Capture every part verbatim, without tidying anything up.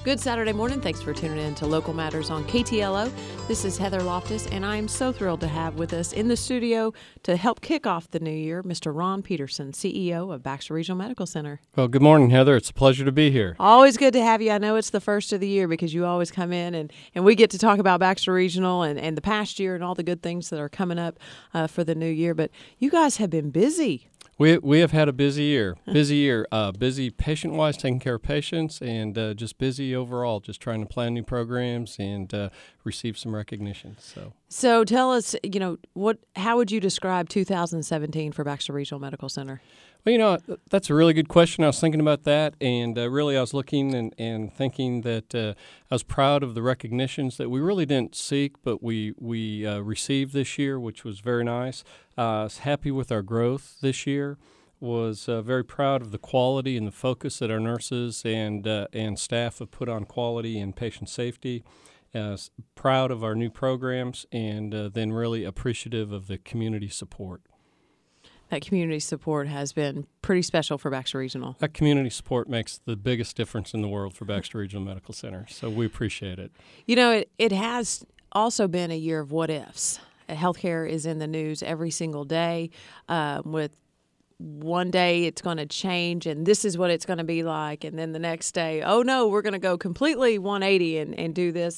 Good Saturday morning. Thanks for tuning in to Local Matters on K T L O. This is Heather Loftus, and I am so thrilled to have with us in the studio to help kick off the new year, Mister Ron Peterson, C E O of Baxter Regional Medical Center. Well, good morning, Heather. It's a pleasure to be here. Always good to have you. I know it's the first of the year because you always come in, and, and we get to talk about Baxter Regional and, and the past year and all the good things that are coming up uh, for the new year. But you guys have been busy. We we have had a busy year, busy year, uh, busy patient-wise, taking care of patients, and uh, just busy overall, just trying to plan new programs and uh, receive some recognition. So, so tell us, you know, what? How would you describe two thousand seventeen for Baxter Regional Medical Center? Well, you know, that's a really good question. I was thinking about that, and uh, really I was looking and, and thinking that uh, I was proud of the recognitions that we really didn't seek, but we, we uh, received this year, which was very nice. Uh, I was happy with our growth this year, was uh, very proud of the quality and the focus that our nurses and, uh, and staff have put on quality and patient safety. Uh, proud of our new programs, and uh, then really appreciative of the community support. That community support has been pretty special for Baxter Regional. That community support makes the biggest difference in the world for Baxter Regional Medical Center, so we appreciate it. You know, it, it has also been a year of what-ifs. Healthcare is in the news every single day uh, with one day it's going to change and this is what it's going to be like, and then the next day, oh, no, we're going to go completely one eighty and, and do this.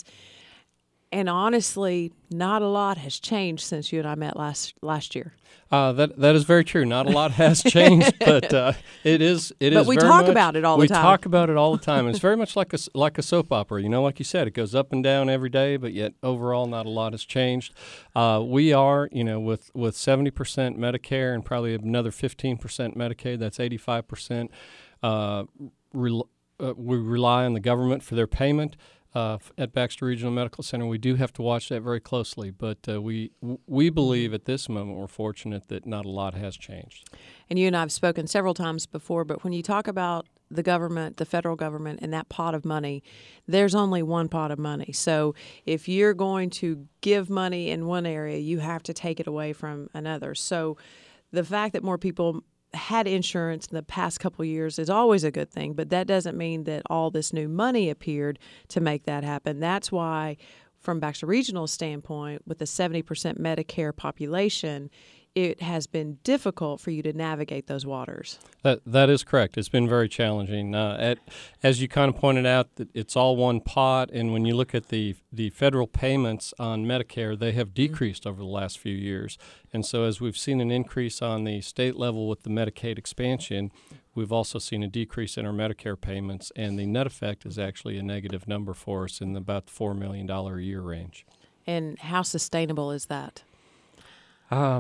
And honestly, not a lot has changed since you and I met last last year. Uh, that that is very true. Not a lot has changed, but uh, it is it but is. we very talk much, about it all the we time. We talk about it all the time. It's very much like a like a soap opera. You know, like you said, it goes up and down every day, but yet overall, not a lot has changed. Uh, we are, you know, with with seventy percent Medicare and probably another fifteen percent Medicaid. That's eighty-five percent. Uh, re- uh, we rely on the government for their payment. Uh, at Baxter Regional Medical Center, we do have to watch that very closely, but uh, we we believe at this moment we're fortunate that not a lot has changed. And you and I have spoken several times before, but when you talk about the government, the federal government, and that pot of money, there's only one pot of money. So if you're going to give money in one area, you have to take it away from another. So the fact that more people had insurance in the past couple of years is always a good thing, but that doesn't mean that all this new money appeared to make that happen. That's why, from Baxter Regional's standpoint, with the seventy percent Medicare population, it has been difficult for you to navigate those waters. That that is correct. It's been very challenging. Uh, at, as you kind of pointed out, that it's all one pot, and when you look at the the federal payments on Medicare, they have decreased mm-hmm. over the last few years. And so as we've seen an increase on the state level with the Medicaid expansion, we've also seen a decrease in our Medicare payments, and the net effect is actually a negative number for us in about the four million dollars a year range. And how sustainable is that? Um,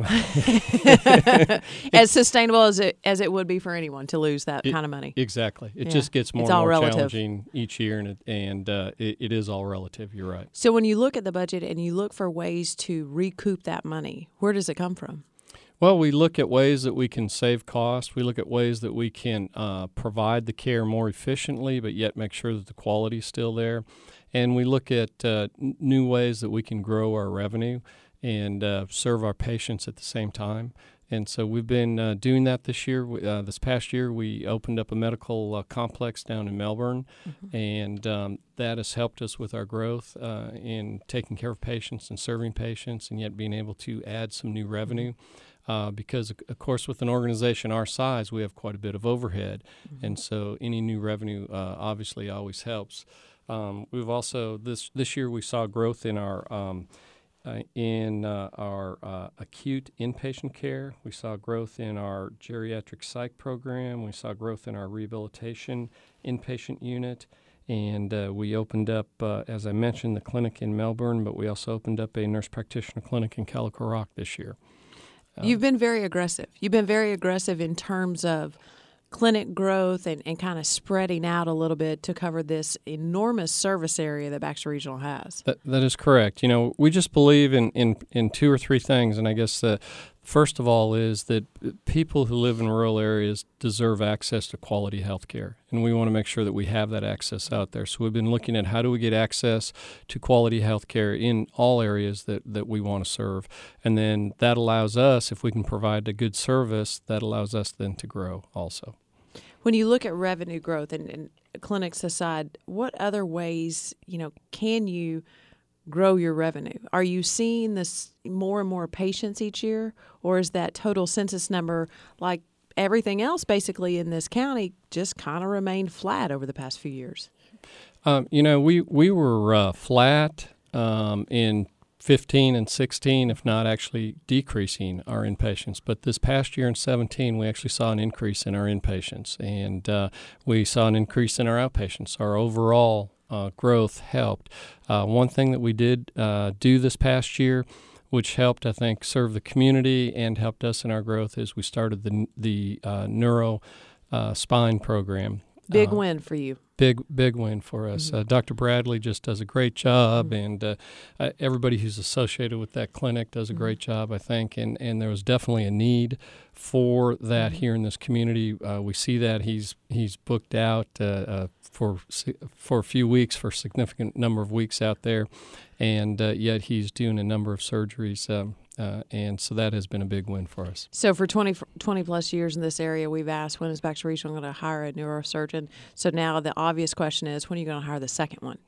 as sustainable as it as it would be for anyone to lose that it, kind of money. Exactly. It yeah. just gets more it's and all more relative. challenging each year, and it, and uh, it, it is all relative. You're right. So when you look at the budget and you look for ways to recoup that money, where does it come from? Well, we look at ways that we can save costs. We look at ways that we can uh, provide the care more efficiently, but yet make sure that the quality is still there. And we look at uh, n- new ways that we can grow our revenue and uh, serve our patients at the same time. And so we've been uh, doing that this year. Uh, this past year, we opened up a medical uh, complex down in Melbourne, mm-hmm. and um, that has helped us with our growth uh, in taking care of patients and serving patients, and yet being able to add some new revenue. Uh, because, of course, with an organization our size, we have quite a bit of overhead, mm-hmm. and so any new revenue uh, obviously always helps. Um, we've also, this, this year, we saw growth in our um, Uh, in uh, our uh, acute inpatient care. We saw growth in our geriatric psych program. We saw growth in our rehabilitation inpatient unit. And uh, we opened up, uh, as I mentioned, the clinic in Melbourne, but we also opened up a nurse practitioner clinic in Calico Rock this year. Um, You've been very aggressive. You've been very aggressive in terms of clinic growth and, and kind of spreading out a little bit to cover this enormous service area that Baxter Regional has. That, that is correct. You know, we just believe in, in, in two or three things, and I guess the first of all is that people who live in rural areas deserve access to quality health care, and we want to make sure that we have that access out there. So we've been looking at how do we get access to quality health care in all areas that, that we want to serve, and then that allows us, if we can provide a good service, that allows us then to grow also. When you look at revenue growth and, and clinics aside, what other ways, you know, can you grow your revenue? Are you seeing this more and more patients each year, or is that total census number, like everything else basically in this county, just kind of remained flat over the past few years? Um, you know, we we were uh, flat um, in fifteen and sixteen, if not actually decreasing our inpatients. But this past year in seventeen, we actually saw an increase in our inpatients, and uh, we saw an increase in our outpatients. Our overall uh, growth helped. Uh, one thing that we did uh, do this past year, which helped, I think, serve the community and helped us in our growth, is we started the the uh, neuro uh, spine program. Big uh, win for you. Big, big win for us. Mm-hmm. Uh, Doctor Bradley just does a great job, mm-hmm. and uh, uh, everybody who's associated with that clinic does a mm-hmm. great job, I think. And, and there was definitely a need for that mm-hmm. here in this community. Uh, we see that he's he's booked out uh, uh, for for a few weeks, for a significant number of weeks out there, and uh, yet he's doing a number of surgeries. Um, Uh, and so that has been a big win for us. So for twenty, twenty plus years in this area, we've asked, when is Baxter Regional going to hire a neurosurgeon? So now the obvious question is, when are you going to hire the second one?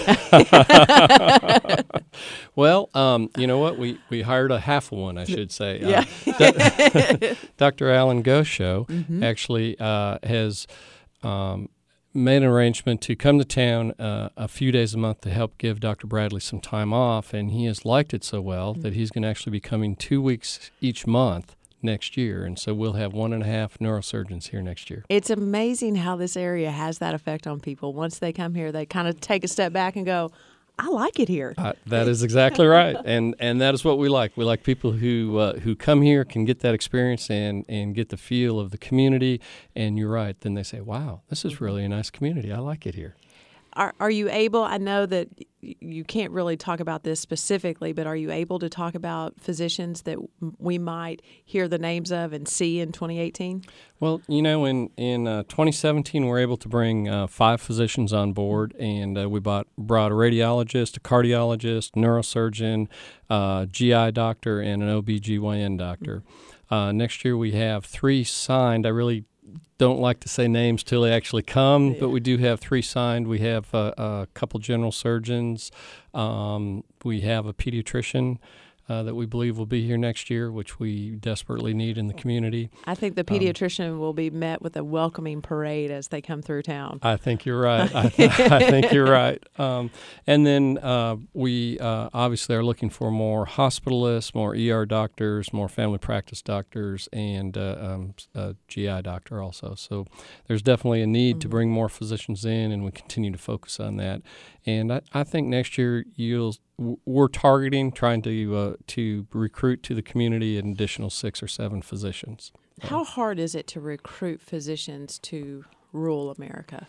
Well, um, you know what? We, we hired a half one, I should say. Yeah. Uh, Doctor Alan Gosho mm-hmm. actually uh, has um, made an arrangement to come to town uh, a few days a month to help give Doctor Bradley some time off, and he has liked it so well mm-hmm. that he's going to actually be coming two weeks each month next year, and so we'll have one and a half neurosurgeons here next year. It's amazing how this area has that effect on people. Once they come here, they kind of take a step back and go, I like it here. Uh, that is exactly right, and and that is what we like. We like people who uh, who come here, can get that experience and, and get the feel of the community, and you're right. Then they say, wow, this is really a nice community. I like it here. Are, are you able, I know that you can't really talk about this specifically, but are you able to talk about physicians that we might hear the names of and see in twenty eighteen? Well, you know, in, in uh, twenty seventeen, we were able to bring uh, five physicians on board, and uh, we bought, brought a radiologist, a cardiologist, neurosurgeon, uh, G I doctor, and an O B G Y N doctor. Uh, next year, we have three signed. I really don't like to say names till they actually come, yeah. but we do have three signed. We have a, a couple general surgeons. Um, we have a pediatrician uh, that we believe will be here next year, which we desperately need in the community. I think the pediatrician um, will be met with a welcoming parade as they come through town. I think you're right. I, th- I think you're right. Um, and then uh, we uh, obviously are looking for more hospitalists, more E R doctors, more family practice doctors, and uh, um, a G I doctor also. So there's definitely a need mm-hmm. to bring more physicians in, and we continue to focus on that. And I, I think next year you'll we're targeting trying to uh, to recruit to the community an additional six or seven physicians. How hard is it to recruit physicians to rural America?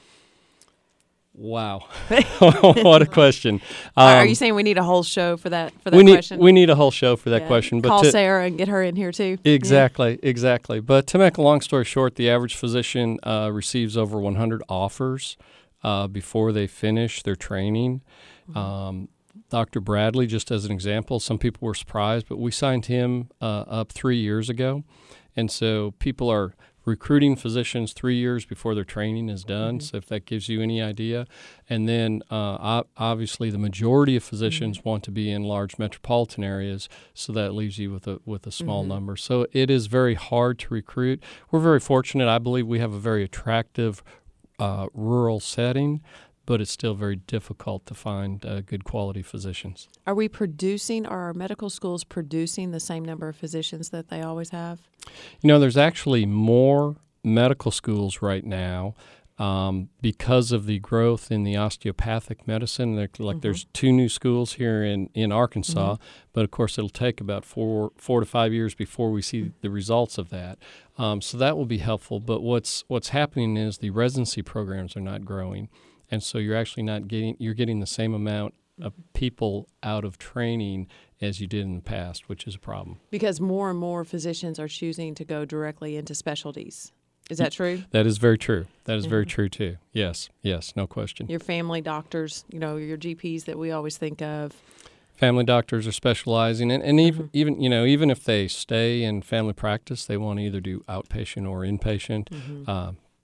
Wow, what a question! Um, Are you saying we need a whole show for that for that we need, question? We need a whole show for that yeah. question. But Call to, Sarah and get her in here too. Exactly, yeah. exactly. But to make a long story short, the average physician uh, receives over one hundred offers uh, before they finish their training. Mm-hmm. Um, Doctor Bradley, just as an example, some people were surprised, but we signed him uh, up three years ago. And so people are recruiting physicians three years before their training is done, mm-hmm. so if that gives you any idea. And then uh, obviously the majority of physicians mm-hmm. want to be in large metropolitan areas, so that leaves you with a, with a small mm-hmm. number. So it is very hard to recruit. We're very fortunate. I believe we have a very attractive uh, rural setting, but it's still very difficult to find uh, good quality physicians. Are we producing, are our medical schools producing the same number of physicians that they always have? You know, there's actually more medical schools right now um, because of the growth in the osteopathic medicine. Like mm-hmm. there's two new schools here in, in Arkansas, mm-hmm. but of course it'll take about four four to five years before we see the results of that. Um, so that will be helpful. But what's what's happening is the residency programs are not growing. And so you're actually not getting, you're getting the same amount of people out of training as you did in the past, which is a problem. Because more and more physicians are choosing to go directly into specialties. Is that true? That is very true. That is mm-hmm. very true, too. Yes, yes, no question. Your family doctors, you know, your G Ps that we always think of. Family doctors are specializing, and, and mm-hmm. even, even, you know, even if they stay in family practice, they want to either do outpatient or inpatient. Mm-hmm. Uh,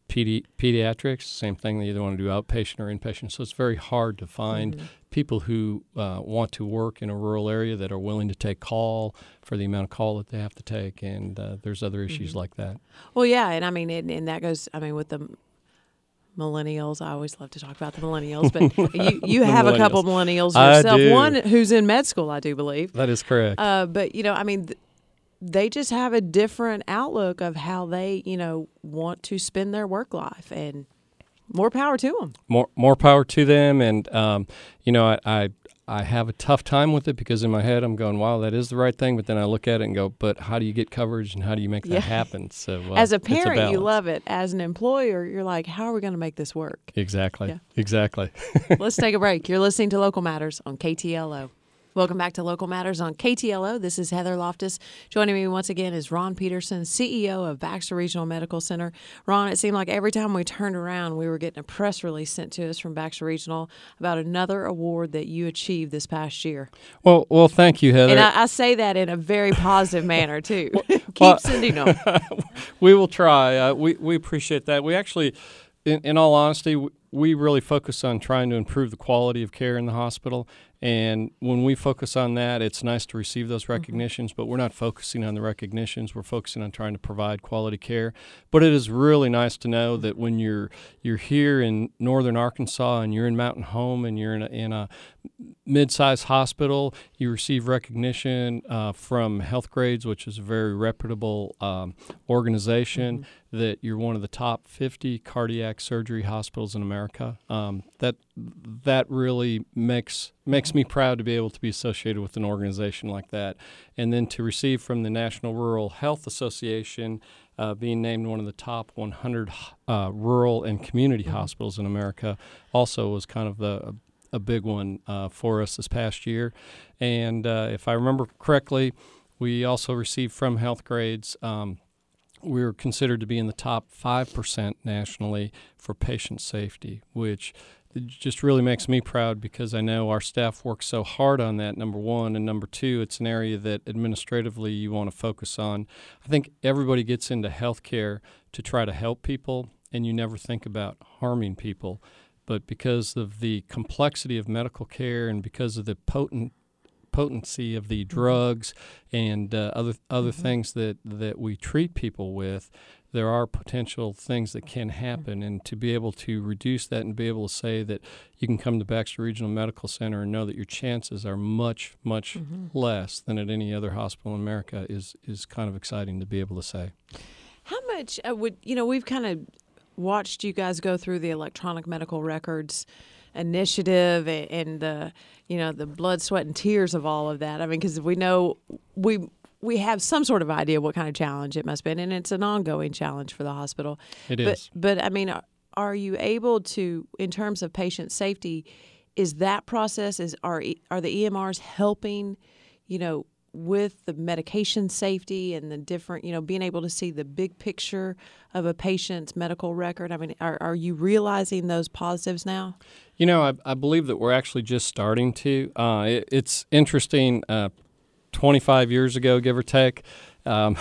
pedi- pediatrics, same thing. They either want to do outpatient or inpatient. So it's very hard to find mm-hmm. people who uh, want to work in a rural area that are willing to take call for the amount of call that they have to take. And uh, there's other issues mm-hmm. like that. Well, yeah. And I mean, and, and that goes, I mean, with the millennials, I always love to talk about the millennials, but you, you have a couple millennials yourself. I do. One who's in med school, I do believe. That is correct. Uh, but, you know, I mean, th- they just have a different outlook of how they, you know, want to spend their work life, and more power to them. More more power to them. And, um, you know, I, I I have a tough time with it because in my head I'm going, wow, that is the right thing. But then I look at it and go, but how do you get coverage and how do you make that yeah. happen? So uh, as a parent, a you love it. As an employer, you're like, how are we going to make this work? Exactly. Yeah. Exactly. Let's take a break. You're listening to Local Matters on K T L O. Welcome back to Local Matters on K T L O. This is Heather Loftus. Joining me once again is Ron Peterson, C E O of Baxter Regional Medical Center. Ron, it seemed like every time we turned around, we were getting a press release sent to us from Baxter Regional about another award that you achieved this past year. Well, well, thank you, Heather. And I, I say that in a very positive manner, too. Keep well, sending them. We will try. Uh, we, we appreciate that. We actually, in, in all honesty, we really focus on trying to improve the quality of care in the hospital. And when we focus on that, it's nice to receive those recognitions, mm-hmm. but we're not focusing on the recognitions. We're focusing on trying to provide quality care. But it is really nice to know that when you're you're here in northern Arkansas and you're in Mountain Home and you're in a, in a mid-sized hospital, you receive recognition uh, from Healthgrades, which is a very reputable um, organization, mm-hmm. that you're one of the top fifty cardiac surgery hospitals in America. Um, that that really makes makes me proud to be able to be associated with an organization like that. And then to receive from the National Rural Health Association, uh, being named one of the top one hundred uh, rural and community mm-hmm. hospitals in America, also was kind of the, a, a big one uh, for us this past year. And uh, if I remember correctly, we also received from Healthgrades, um, we were considered to be in the top five percent nationally for patient safety, which just really makes me proud because I know our staff works so hard on that, number one. And number two, it's an area that administratively you want to focus on. I think everybody gets into healthcare to try to help people, and you never think about harming people. But because of the complexity of medical care and because of the potent potency of the drugs and uh, other other mm-hmm. things that, that we treat people with, there are potential things that can happen. And to be able to reduce that and be able to say that you can come to Baxter Regional Medical Center and know that your chances are much, much mm-hmm. less than at any other hospital in America is, is kind of exciting to be able to say. How much uh, would, you know, we've kind of watched you guys go through the electronic medical records initiative and, and the, you know, the blood, sweat, and tears of all of that. I mean, because we know we we have some sort of idea what kind of challenge it must be, and it's an ongoing challenge for the hospital. It but, is. But, I mean, are, are you able to, in terms of patient safety, is that process, is are are the E M Rs helping, you know, with the medication safety and the different, you know, being able to see the big picture of a patient's medical record? I mean, are, are you realizing those positives now? You know, I, I believe that we're actually just starting to. Uh, it, it's interesting. Uh, twenty-five years ago, give or take, Um,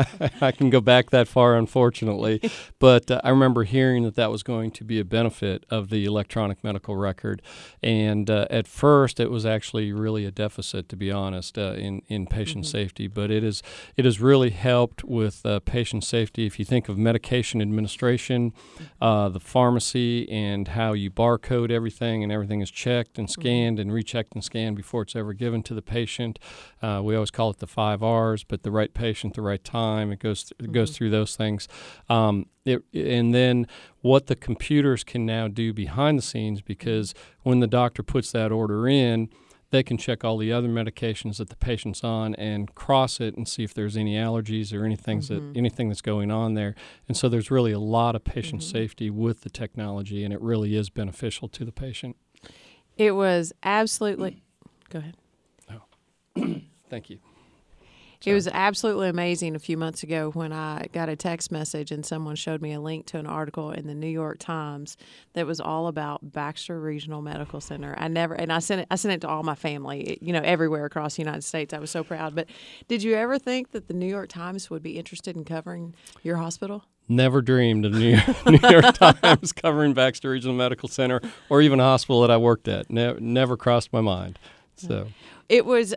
I can go back that far, unfortunately, but uh, I remember hearing that that was going to be a benefit of the electronic medical record, and uh, at first it was actually really a deficit, to be honest, uh, in in patient mm-hmm. safety. But it is it has really helped with uh, patient safety. If you think of medication administration, uh, the pharmacy, and how you barcode everything, and everything is checked and scanned mm-hmm. and rechecked and scanned before it's ever given to the patient. Uh, we always call it the five R's, but the right patient. At the right time. It goes th- it goes mm-hmm. through those things, um, it, and then what the computers can now do behind the scenes, because when the doctor puts that order in, they can check all the other medications that the patient's on and cross it and see if there's any allergies or anything mm-hmm. that anything that's going on there. And so there's really a lot of patient mm-hmm. safety with the technology, and it really is beneficial to the patient. It was absolutely. Go ahead. Oh, thank you. So. It was absolutely amazing a few months ago when I got a text message and someone showed me a link to an article in the New York Times that was all about Baxter Regional Medical Center. I never, and I sent it, I sent it to all my family, you know, everywhere across the United States. I was so proud. But did you ever think that the New York Times would be interested in covering your hospital? Never dreamed of New York, New York Times covering Baxter Regional Medical Center or even a hospital that I worked at. Ne- never crossed my mind. So it was,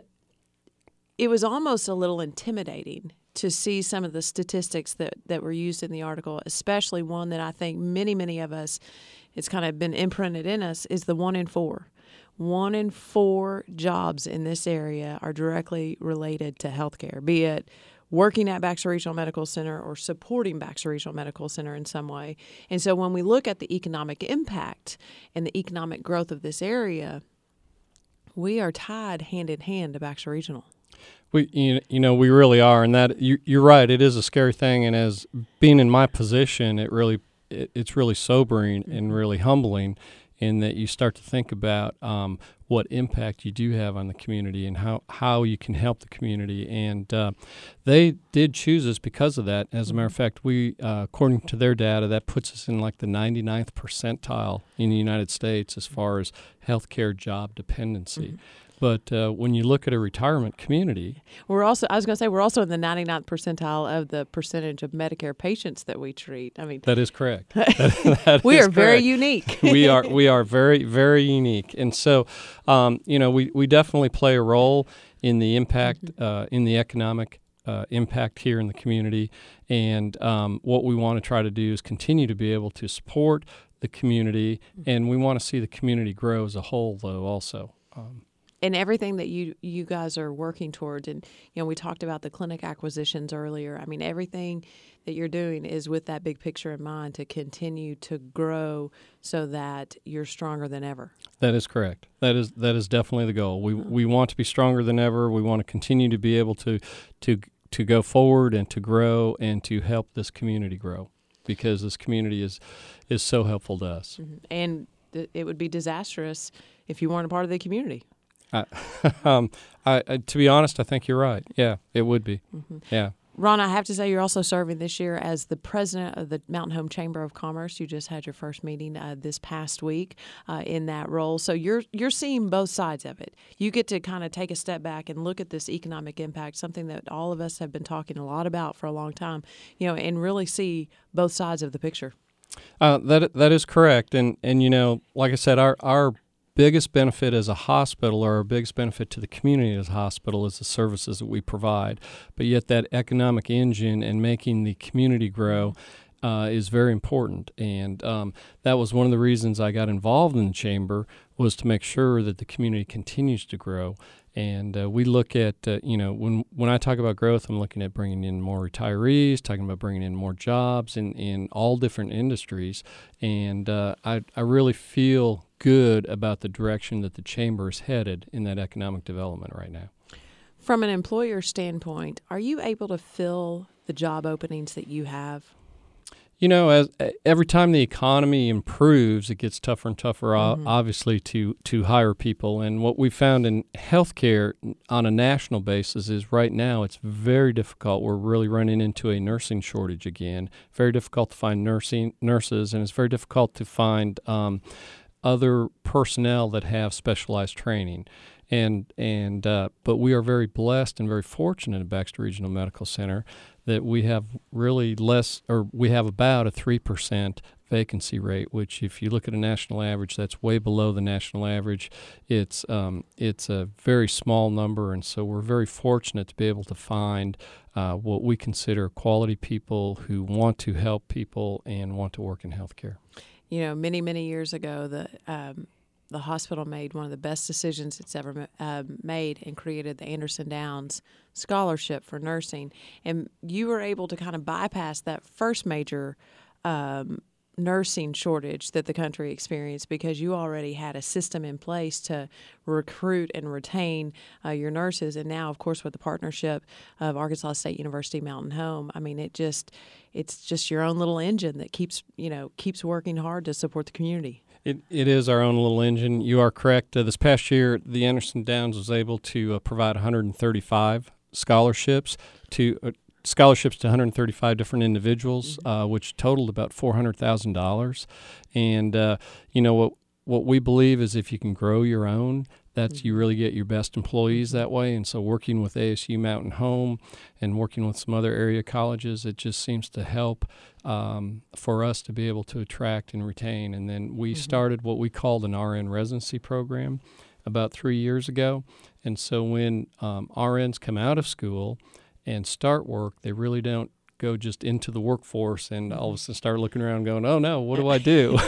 it was almost a little intimidating to see some of the statistics that, that were used in the article, especially one that I think many, many of us, it's kind of been imprinted in us, is the one in four. One in four jobs in this area are directly related to healthcare, be it working at Baxter Regional Medical Center or supporting Baxter Regional Medical Center in some way. And so when we look at the economic impact and the economic growth of this area, we are tied hand in hand to Baxter Regional. We, you, you know, we really are, and that you, you're right. It is a scary thing, and as being in my position, it really, it, it's really sobering mm-hmm. and really humbling, in that you start to think about um, what impact you do have on the community and how, how you can help the community. And uh, they did choose us because of that. As a matter of fact, we, uh, according to their data, that puts us in like the ninety-ninth percentile in the United States as far as healthcare job dependency. Mm-hmm. But uh, when you look at a retirement community, we're also, I was going to say, we're also in the ninety-ninth percentile of the percentage of Medicare patients that we treat. I mean, that is correct. that, that we is are very correct. unique. we are we are very very unique, and so um, you know we, we definitely play a role in the impact mm-hmm. uh, in the economic uh, impact here in the community. And um, what we want to try to do is continue to be able to support the community, mm-hmm. and we want to see the community grow as a whole, though also. Um, And everything that you you guys are working towards, and you know, we talked about the clinic acquisitions earlier. I mean, everything that you're doing is with that big picture in mind to continue to grow so that you're stronger than ever. That is correct. That is that is definitely the goal. We we want to be stronger than ever. We want to continue to be able to to to go forward and to grow and to help this community grow, because this community is is so helpful to us. Mm-hmm. And th- it would be disastrous if you weren't a part of the community. I, um, I, I, to be honest, I think you're right. Yeah, it would be. Mm-hmm. Yeah. Ron, I have to say you're also serving this year as the president of the Mountain Home Chamber of Commerce. You just had your first meeting uh, this past week uh, in that role. So you're you're seeing both sides of it. You get to kind of take a step back and look at this economic impact, something that all of us have been talking a lot about for a long time, you know, and really see both sides of the picture. Uh, that that is correct. And, and you know, like I said, our our biggest benefit as a hospital, or our biggest benefit to the community as a hospital, is the services that we provide. But yet that economic engine and making the community grow uh, is very important. And um, that was one of the reasons I got involved in the chamber, was to make sure that the community continues to grow. And uh, we look at, uh, you know, when when I talk about growth, I'm looking at bringing in more retirees, talking about bringing in more jobs in, in all different industries. And uh, I, I really feel good about the direction that the chamber is headed in that economic development right now. From an employer standpoint, are you able to fill the job openings that you have? You know, as every time the economy improves, it gets tougher and tougher, mm-hmm. obviously, to, to hire people. And what we found in healthcare on a national basis is right now it's very difficult. We're really running into a nursing shortage again. Very difficult to find nursing nurses, and it's very difficult to find um, other personnel that have specialized training. And and uh, but we are very blessed and very fortunate at Baxter Regional Medical Center that we have really less, or we have about a three percent vacancy rate, which if you look at a national average, that's way below the national average. It's um, it's a very small number, and so we're very fortunate to be able to find uh, what we consider quality people who want to help people and want to work in healthcare. You know, many, many years ago, the um, the hospital made one of the best decisions it's ever uh, made and created the Anderson Downs Scholarship for nursing. And you were able to kind of bypass that first major um, nursing shortage that the country experienced, because you already had a system in place to recruit and retain uh, your nurses. And now, of course, with the partnership of Arkansas State University Mountain Home, I mean, it just it's just your own little engine that keeps, you know, keeps working hard to support the community. It It is our own little engine. You are correct. Uh, this past year, the Anderson Downs was able to uh, provide one hundred thirty-five scholarships to uh, scholarships to one hundred thirty-five different individuals, Mm-hmm. uh, which totaled about four hundred thousand dollars. And, uh, you know, what what we believe is if you can grow your own, that's you really get your best employees that way. And so working with A S U Mountain Home and working with some other area colleges, it just seems to help um, for us to be able to attract and retain. And then we Mm-hmm. started what we called an R N residency program about three years ago. And so when um, R Ns come out of school and start work, they really don't go just into the workforce and all of a sudden start looking around going, oh no, what do I do?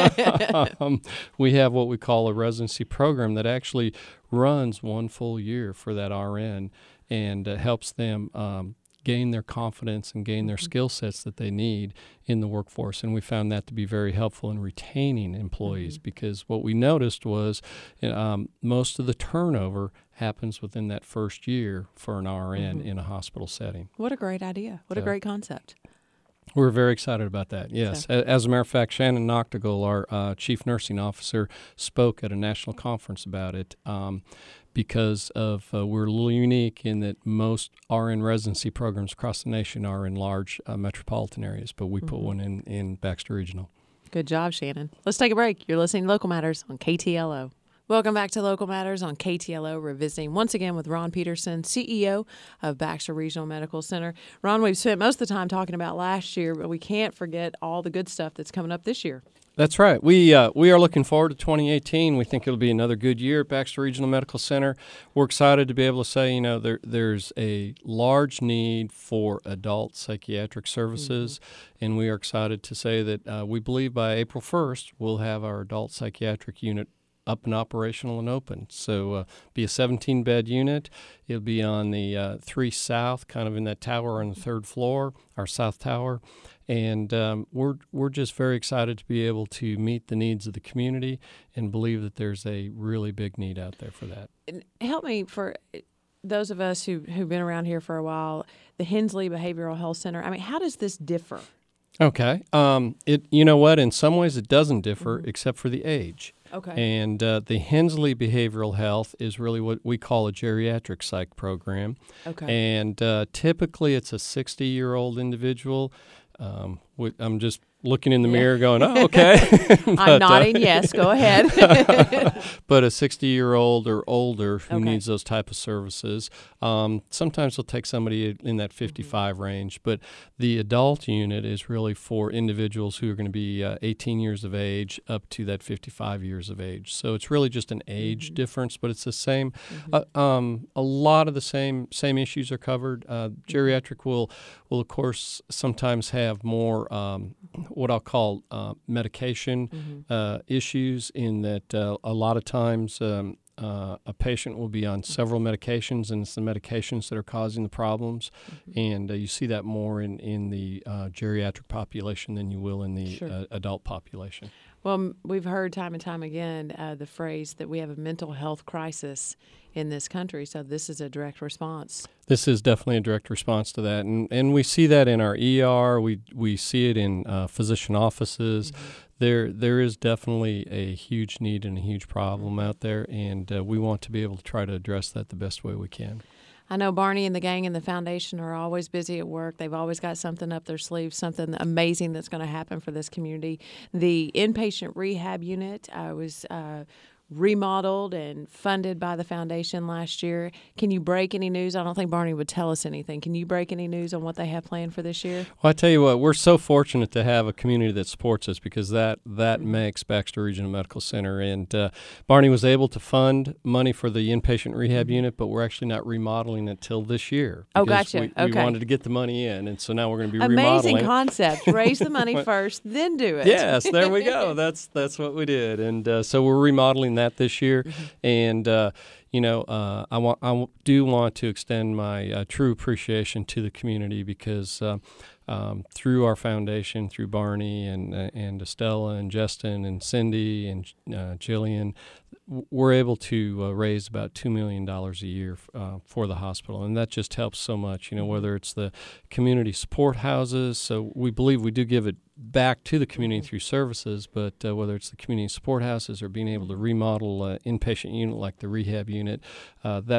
um, we have what we call a residency program that actually runs one full year for that R N and uh, helps them um, gain their confidence and gain their skill sets that they need in the workforce. And we found that to be very helpful in retaining employees mm-hmm. because what we noticed was um, most of the turnover happens within that first year for an R N mm-hmm. in a hospital setting. What a great idea. What so, a great concept. We're very excited about that, yes. So. As a matter of fact, Shannon Noctegal, our uh, chief nursing officer, spoke at a national conference about it um, because of uh, we're a little unique in that most R N residency programs across the nation are in large uh, metropolitan areas, but we mm-hmm. put one in, in Baxter Regional. Good job, Shannon. Let's take a break. You're listening to Local Matters on K T L O. Welcome back to Local Matters on K T L O. We're visiting once again with Ron Peterson, C E O of Baxter Regional Medical Center. Ron, we've spent most of the time talking about last year, but we can't forget all the good stuff that's coming up this year. That's right. We uh, we are looking forward to twenty eighteen. We think it'll be another good year at Baxter Regional Medical Center. We're excited to be able to say, you know, there there's a large need for adult psychiatric services, mm-hmm. and we are excited to say that uh, we believe by April first we'll have our adult psychiatric unit up and operational and open. So uh, be a seventeen-bed unit. It'll be on the uh, three south, kind of in that tower on the third floor, our south tower. And um, we're we're just very excited to be able to meet the needs of the community and believe that there's a really big need out there for that. Help me, for those of us who, who've been around here for a while, the Hensley Behavioral Health Center, I mean, how does this differ? Okay. Um, it you know what? In some ways it doesn't differ mm-hmm. except for the age. Okay. And uh, the Hensley Behavioral Health is really what we call a geriatric psych program. Okay. And uh, typically it's a sixty-year-old individual. Um, we, I'm just looking in the yeah. mirror going, oh, okay. but, I'm nodding uh, yes, go ahead. But a sixty-year-old or older who okay. needs those type of services. Um, sometimes they'll take somebody in that fifty-five mm-hmm. range, but the adult unit is really for individuals who are going to be uh, eighteen years of age up to that fifty-five years of age. So it's really just an age mm-hmm. difference, but it's the same. Mm-hmm. Uh, um, a lot of the same same issues are covered. Uh, geriatric will, will, of course, sometimes have more um, what I'll call uh, medication mm-hmm. uh, issues in that uh, a lot of times um, uh, a patient will be on several medications, and it's the medications that are causing the problems. Mm-hmm. And uh, you see that more in, in the uh, geriatric population than you will in the sure. uh, adult population. Well, we've heard time and time again uh, the phrase that we have a mental health crisis in this country, so this is a direct response. This is definitely a direct response to that, and and we see that in our E R. We we see it in uh, physician offices. Mm-hmm. There there is definitely a huge need and a huge problem out there, and uh, we want to be able to try to address that the best way we can. I know Barney and the gang and the foundation are always busy at work. They've always got something up their sleeve, something amazing that's going to happen for this community. The inpatient rehab unit uh, was uh, remodeled and funded by the foundation last year. Can you break any news? I don't think Barney would tell us anything. Can you break any news on what they have planned for this year? Well, I tell you what, we're so fortunate to have a community that supports us because that that mm-hmm. makes Baxter Regional Medical Center. And uh, Barney was able to fund money for the inpatient rehab mm-hmm. unit, but we're actually not remodeling it till this year. Oh, gotcha. We, okay. we wanted to get the money in, and so now we're going to be Amazing remodeling. Amazing concept. Raise the money first, then do it. Yes, there we go. That's that's what we did. And uh, so we're remodeling that this year. Mm-hmm. And, uh, you know, uh, I, want, I do want to extend my uh, true appreciation to the community because uh, um, through our foundation, through Barney and uh, and Estella and Justin and Cindy and uh, Jillian, we're able to uh, raise about two million dollars a year uh, for the hospital. And that just helps so much, you know, whether it's the community support houses. So we believe we do give it back to the community through services, but uh, whether it's the community support houses or being able to remodel an inpatient unit like the rehab unit, uh, that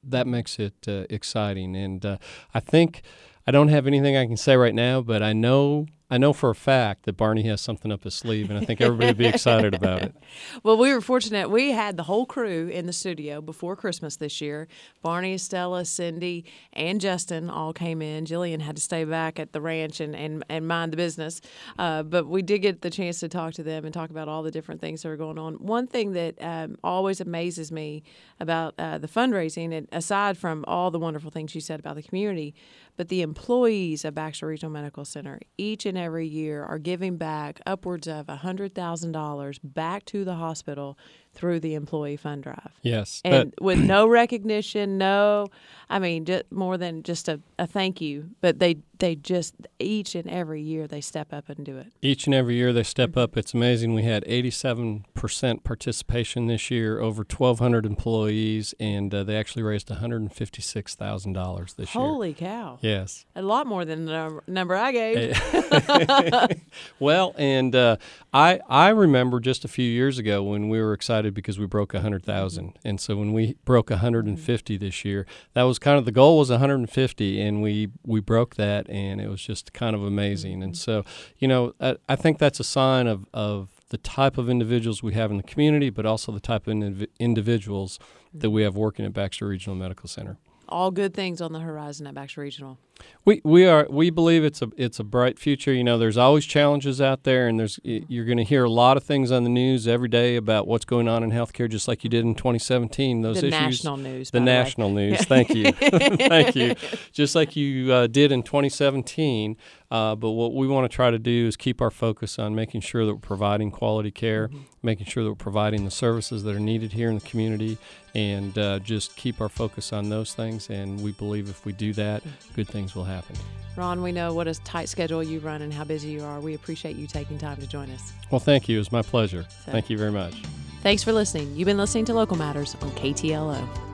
that makes it uh, exciting. And uh, I think I don't have anything I can say right now, but I know I know for a fact that Barney has something up his sleeve, and I think everybody would be excited about it. Well, we were fortunate. We had the whole crew in the studio before Christmas this year. Barney, Estella, Cindy, and Justin all came in. Jillian had to stay back at the ranch and, and, and mind the business. Uh, but we did get the chance to talk to them and talk about all the different things that are going on. One thing that um, always amazes me about uh, the fundraising, and aside from all the wonderful things you said about the community, but the employees of Baxter Regional Medical Center, each and every year, are giving back upwards of one hundred thousand dollars back to the hospital through the employee fund drive. Yes. And with no recognition, no, I mean, just more than just a, a thank you, but they they just, each and every year, they step up and do it. Each and every year they step up. It's amazing. We had eighty-seven percent participation this year, over twelve hundred employees, and uh, they actually raised one hundred fifty-six thousand dollars this year. Holy cow. Yes. A lot more than the num- number I gave. Well, and uh, I I remember just a few years ago when we were excited because we broke one hundred thousand. Mm-hmm. And so when we broke one hundred fifty mm-hmm. this year, that was kind of, the goal was one hundred fifty, and we, we broke that, and it was just kind of amazing. Mm-hmm. And so, you know, I, I think that's a sign of, of the type of individuals we have in the community, but also the type of indiv- individuals mm-hmm. that we have working at Baxter Regional Medical Center. All good things on the horizon at Baxter Regional. We we are we believe it's a it's a bright future. You know, there's always challenges out there, and there's you're going to hear a lot of things on the news every day about what's going on in healthcare, just like you did in twenty seventeen. Those the issues, national news, the by national the way. news. Thank you, thank you. Just like you uh, did in twenty seventeen. Uh, but what we want to try to do is keep our focus on making sure that we're providing quality care, mm-hmm. making sure that we're providing the services that are needed here in the community, and uh, just keep our focus on those things. And we believe if we do that, good things will happen. Ron, we know what a tight schedule you run and how busy you are. We appreciate you taking time to join us. Well, thank you. It was my pleasure. So, thank you very much. Thanks for listening. You've been listening to Local Matters on K T L O.